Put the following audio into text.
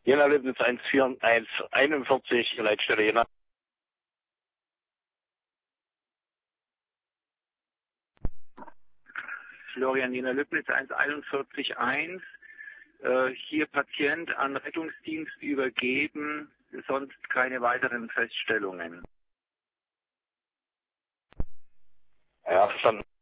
Jena Löbnitz 141, Leitstelle Jena. Florian, Jena Löbnitz 141.1. Hier Patient an Rettungsdienst übergeben, sonst keine weiteren Feststellungen. Ja, verstanden.